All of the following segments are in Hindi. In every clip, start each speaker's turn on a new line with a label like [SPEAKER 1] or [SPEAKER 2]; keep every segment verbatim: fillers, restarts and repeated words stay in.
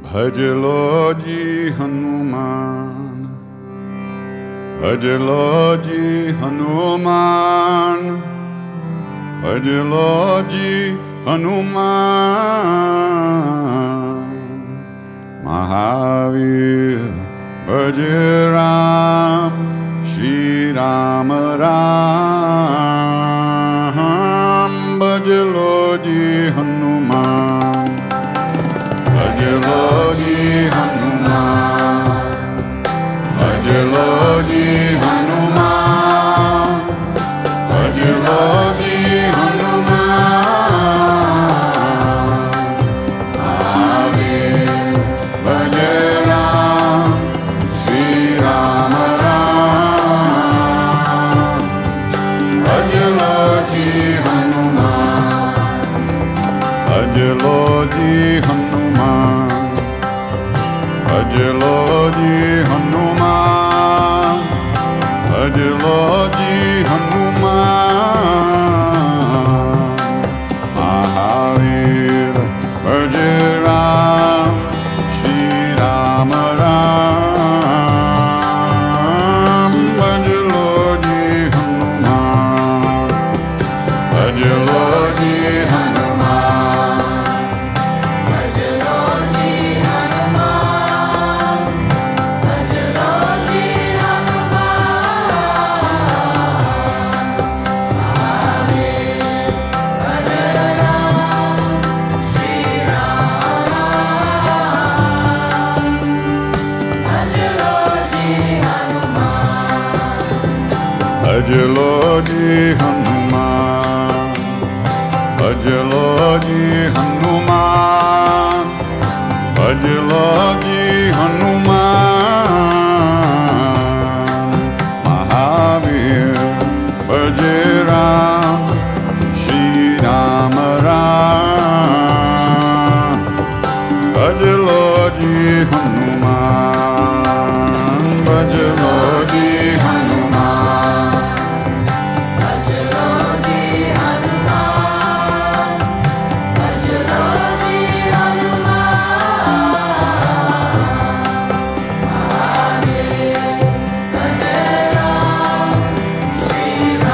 [SPEAKER 1] भज लो जी हनुमान, भज लो जी हनुमान, भज लो जी हनुमान। महावीर भज राम, श्री राम राम। भज लो जी हनुमान, भज लो जी हनुमान, भज लो जी हनुमान, भज लो जी हनुमान। महावीर भज राम, श्री राम राम। भज लो जी हनुमान, भज लो जी हनुमान, भज लो जी हनुमान, भज लो जी हनुमान। महावीर भज राम, श्री राम राम। भज लो जी हनुमान, भज लो जी हनुमान, भज लो जी हनुमान, भज लो जी हनुमान। महावीर भज राम, श्री राम राम। भज लो जी हनुमान, भज लो जी हनुमान, भज लो जी हनुमान, भज लो जी हनुमान। महावीर भज राम, श्री राम राम। भज लो जी हनुमान, भज लो जी हनुमान, भज लो जी हनुमान, भज लो जी हनुमान। महावीर भज राम, श्री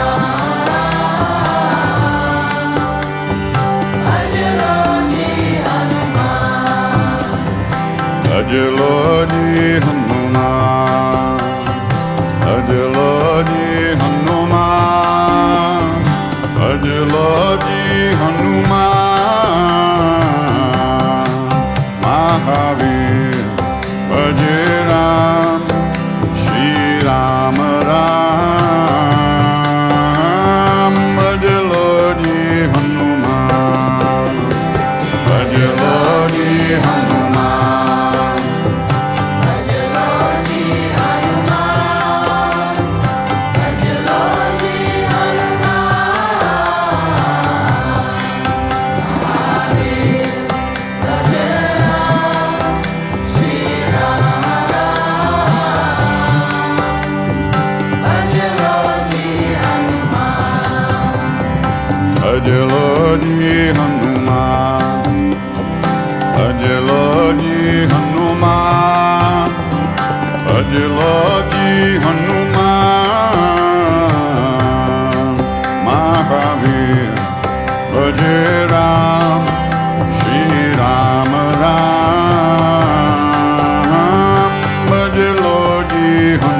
[SPEAKER 1] राम। भज लो जी हनुमान, भज लो जी हनुमान, भज लो जी हनुमान, भज लो जी हनुमान। महावीर भज राम, श्री राम राम। भज लो जी हनुमान, भज लो जी हनुमान, भज लो जी हनुमान, भज लो जी हनुमान। महावीर भज राम, श्री राम राम। भज लो जी हनुमान, भज लो जी हनुमान, भज लो जी हनुमान, भज लो जी हनुमान। महावीर भज राम, श्री राम राम। भज लो जी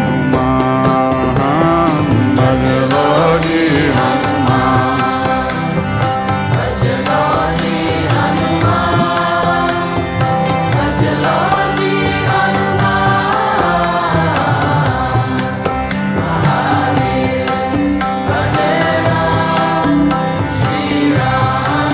[SPEAKER 1] हनुमान, भज लो जी हनुमान, भज लो जी हनुमान, भज लो जी हनुमान। महावीर भज राम, श्री राम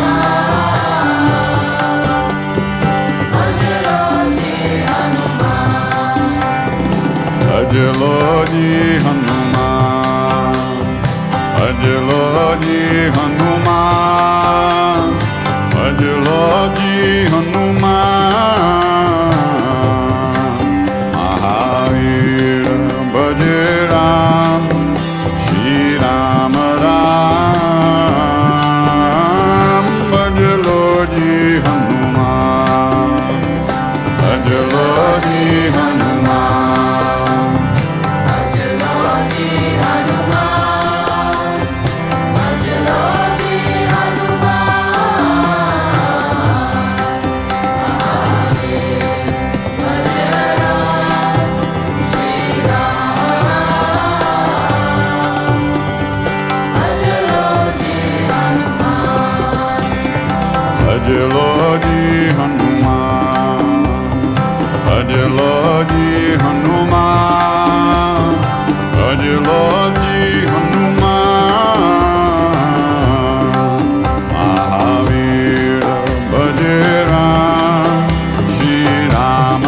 [SPEAKER 1] राम। भज लो जी हनुमान, भज लो जी हनुमान, भज लो जी हनुमान, भज लो जी हनुमान। महावीर भज राम, श्री राम राम। भज लो जी हनुमान, जी हनुमान भज लो जी हनुमान भज लो जी हनुमान महावीर भज राम श्री राम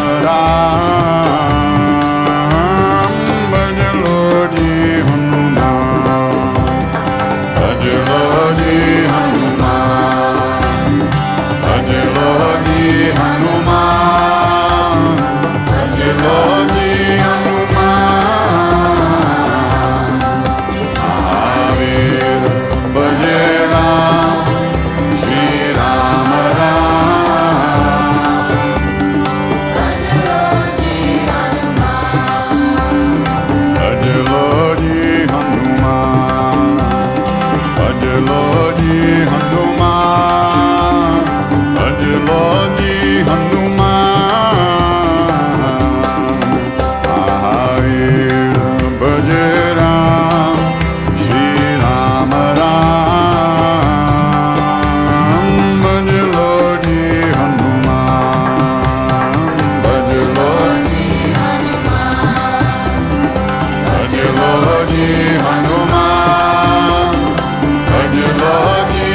[SPEAKER 1] राम भज लो जी हनुमान भज लो जी हनुमान भज लो जी हनुमान भज लो जी हनुमान महावीर भज राम श्री राम राम भज लो जी हनुमान भज लो जी हनुमान भज लो जी हनुमान भज लो जी हनुमान महावीर भज राम श्री राम राम भज लो जी हनुमान भज लो जी भज लो जी हनुमान भज लो जी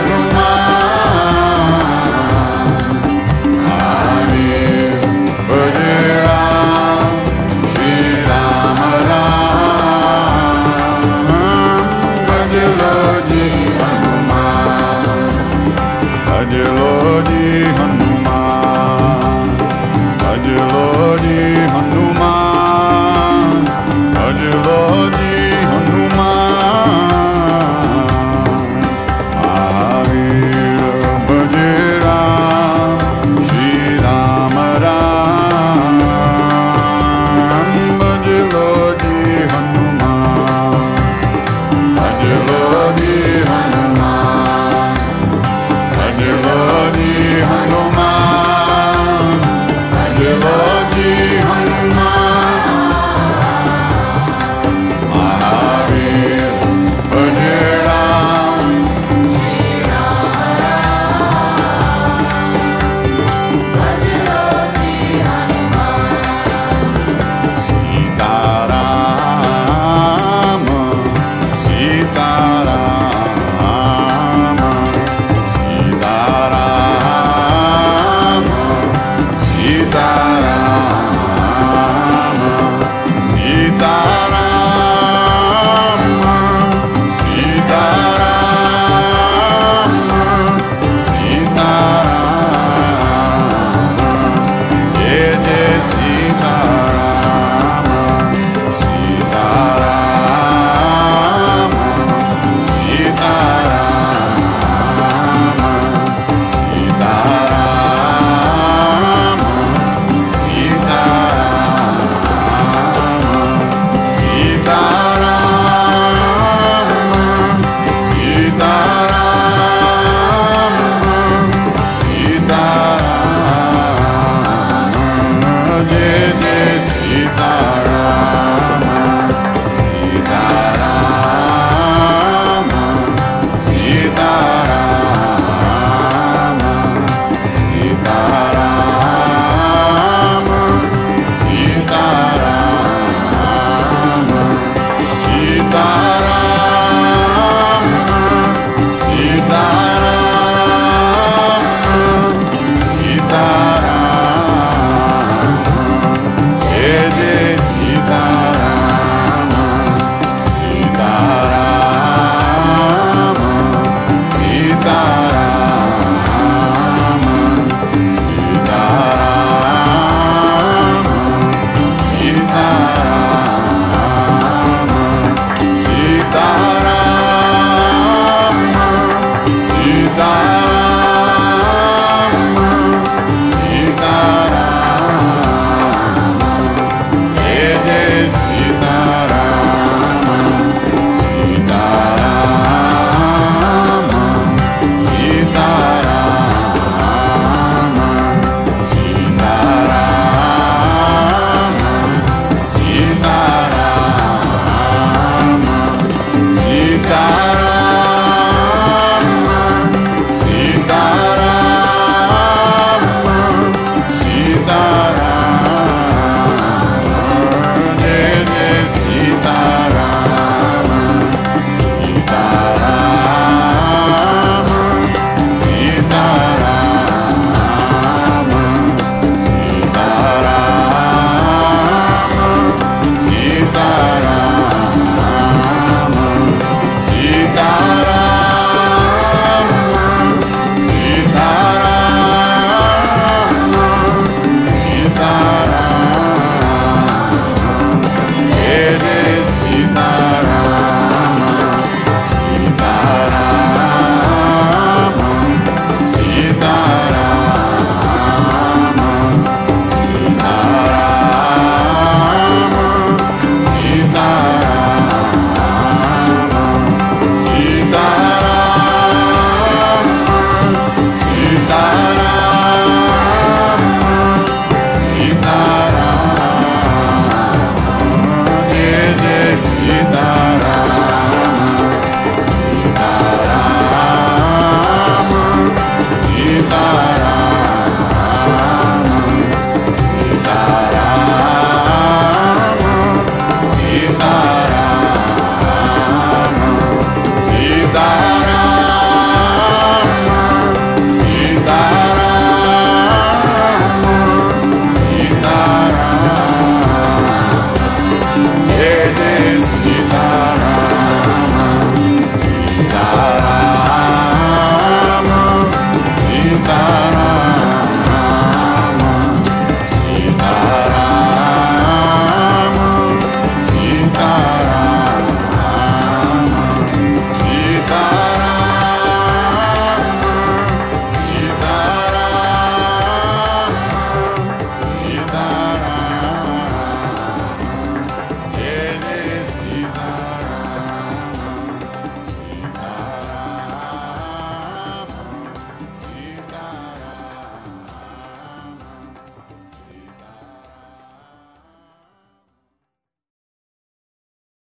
[SPEAKER 1] हनुमान महावीर भज राम श्री राम राम भज लो जी हनुमान भज लो जी हनुमान